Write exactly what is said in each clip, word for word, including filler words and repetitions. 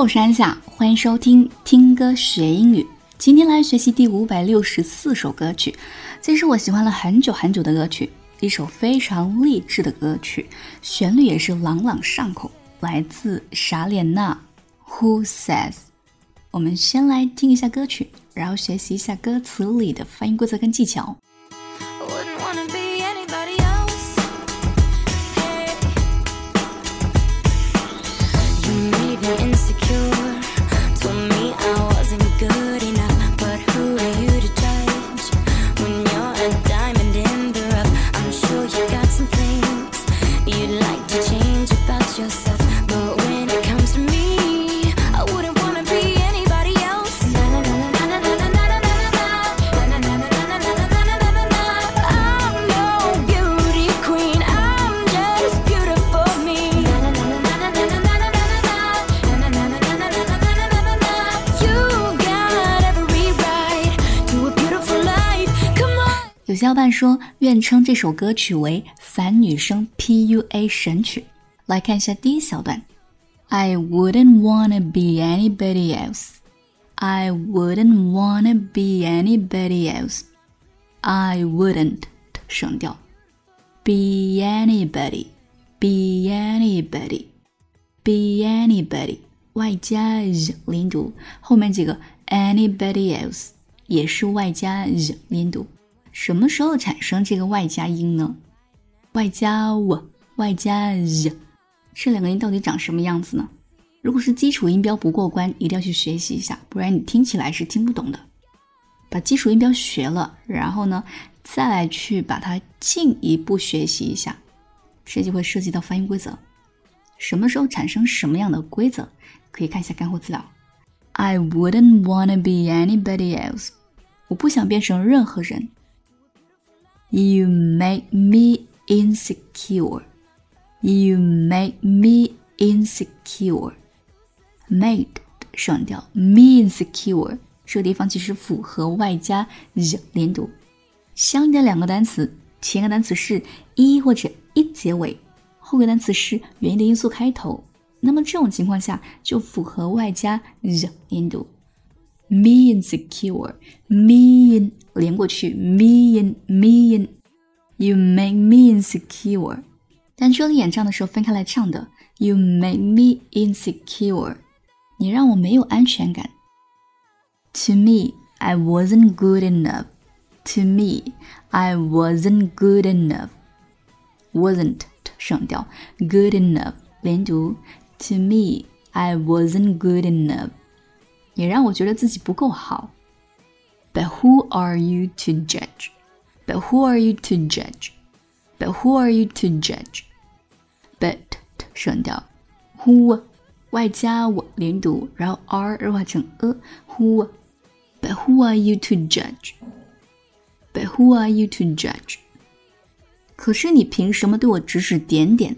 我是安夏，欢迎收听听歌学英语。今天来学习第五百六十四首歌曲，这是我喜欢了很久很久的歌曲，一首非常励志的歌曲，旋律也是朗朗上口，来自莎莲娜 Who Says。 我们先来听一下歌曲，然后学习一下歌词里的发音规则跟技巧。有小伙伴说愿称这首歌曲为反女生 P U A 神曲。来看一下第一小段， I wouldn't wanna be anybody else I wouldn't wanna be anybody else I wouldn't 省掉 be anybody be anybody be anybody 外加 z 连读，后面几个 anybody else 也是外加 z 连读。什么时候产生这个外加音呢？外加 w 外加 z， 这两个音到底长什么样子呢？如果是基础音标不过关，一定要去学习一下，不然你听起来是听不懂的。把基础音标学了，然后呢再来去把它进一步学习一下，这就会涉及到发音规则。什么时候产生什么样的规则，可以看一下干货资料。 I wouldn't wanna be anybody else 我不想变成任何人。You make me insecure You make me insecure Made 省掉 me insecure 这个地方其实符合外加 z 连读。相应的两个单词，前个单词是一或者一结尾，后个单词是元音的因素开头，那么这种情况下就符合外加 z 连读。Me insecure Me in 连过去 Me in Me in You make me insecure 但这里演唱的时候分开来唱的 You make me insecure 你让我没有安全感。 To me I wasn't good enough To me I wasn't good enough Wasn't 省掉 Good enough 连读 To me I wasn't good enough也让我觉得自己不够好。 But who are you to judge But who are you to judge But who are you to judge But 省掉 Who 外加我连读，然后 R 弱化成 a Who But who are you to judge But who are you to judge 可是你凭什么对我指指点点。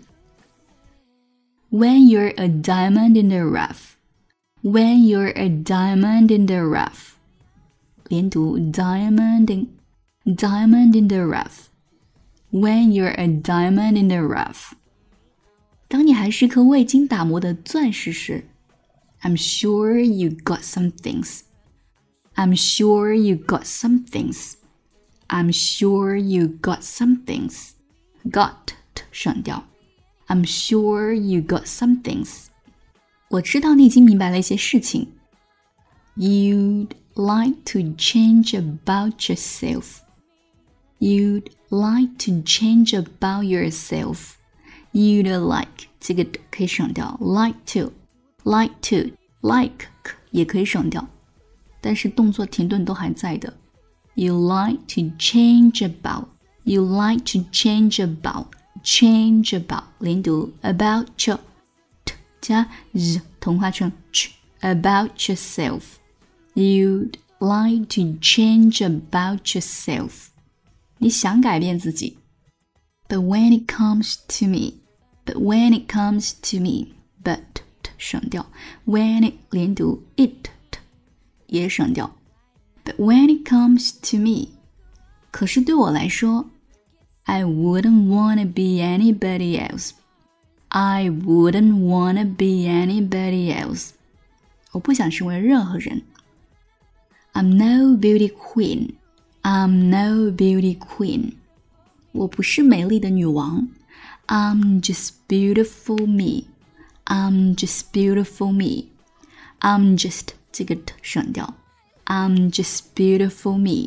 When you're a diamond in the rough When you're a diamond in the rough 连读 Diamond in Diamond in the rough When you're a diamond in the rough 当你还是颗未经打磨的钻石时 I'm sure you got some things I'm sure you got some things I'm sure you got some things Got 省掉 I'm sure you got some things 我知道你已经明白了一些事情。 You'd like to change about yourself You'd like to change about yourself You'd like 这个可以省掉 Like to Like to Like 也可以省掉，但是动作停顿都还在的。 You like to change about You like to change about Change about 连读 About your t 加 z 同化成 ch About yourself You'd like to change about yourself你想改变自己。 But when it comes to me But when it comes to me But 省掉 When it 连读 It 也省掉。 But when it comes to me 可是对我来说 I wouldn't wanna be anybody else I wouldn't wanna be anybody else 我不想成为任何人。I'm no beauty queen. I'm no beauty queen. 我不是美丽的女王。I'm just beautiful me. I'm just beautiful me. I'm just 这个 t 省掉。I'm just beautiful me.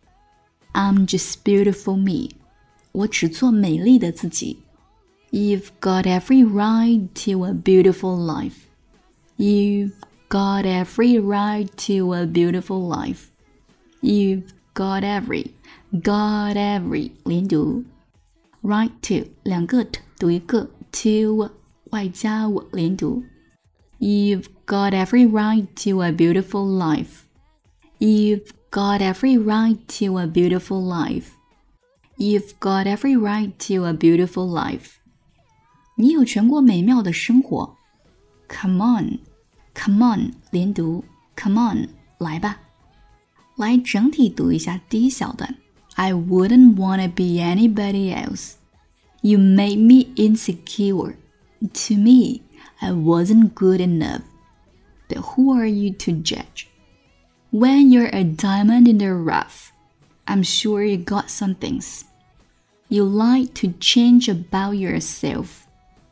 I'm just beautiful me. 我只做美丽的自己。You've got every right to a beautiful life. You've got every right to a beautiful life. You've got every, got every 连读。Right to 两个 t 读一个 to 外加我连读。You've got every right to a beautiful life. You've got every right to a beautiful life. You've got every right to a beautiful life. 你有权过美妙的生活。Come on, come on 连读 Come on 来吧。来整体读一下第一小段。I wouldn't want to be anybody else. You made me insecure. To me, I wasn't good enough. But who are you to judge? When you're a diamond in the rough, I'm sure you got some things. You like to change about yourself.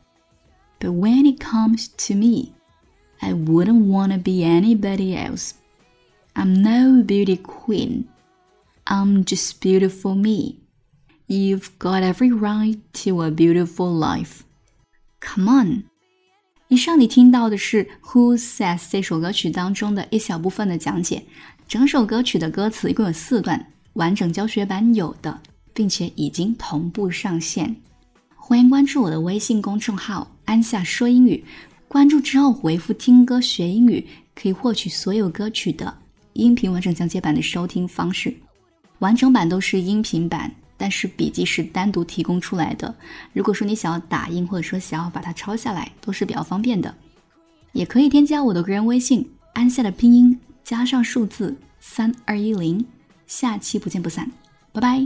But when it comes to me, I wouldn't want to be anybody else. I'm no beauty queen. I'm just beautiful me. You've got every right to a beautiful life. Come on. 以上你听到的是 Who Says 这首歌曲当中的一小部分的讲解。整首歌曲的歌词一共有四段，完整教学版有的，并且已经同步上线。欢迎关注我的微信公众号安夏说英语，关注之后回复听歌学英语，可以获取所有歌曲的音频完整讲解版的收听方式。完整版都是音频版，但是笔记是单独提供出来的。如果说你想要打印或者说想要把它抄下来，都是比较方便的。也可以添加我的个人微信安夏的拼音加上数字三二一零，下期不见不散，拜拜。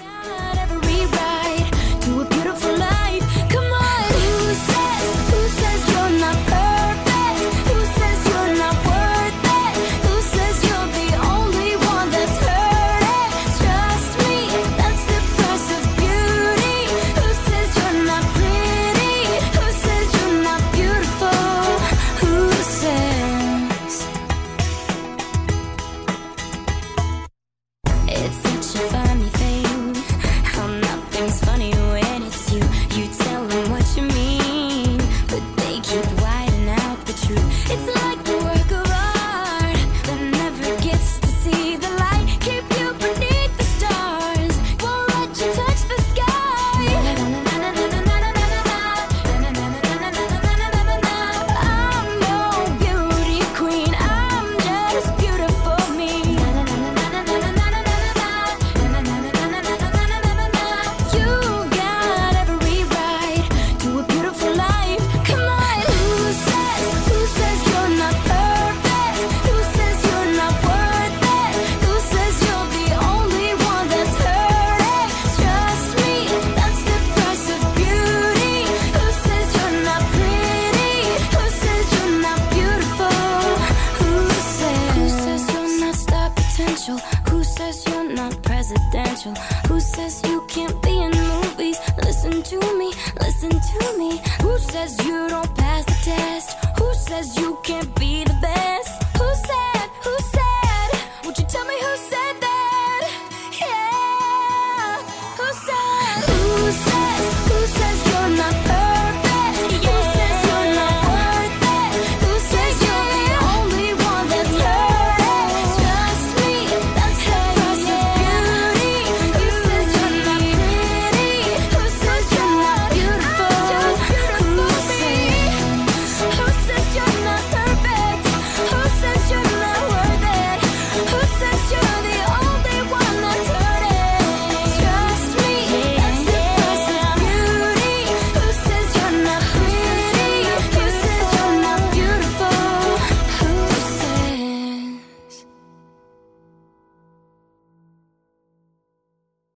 Who says you're not presidential? Who says you can't be in movies? Listen to me, listen to me. Who says you don't pass the test? Who says you can't be the best?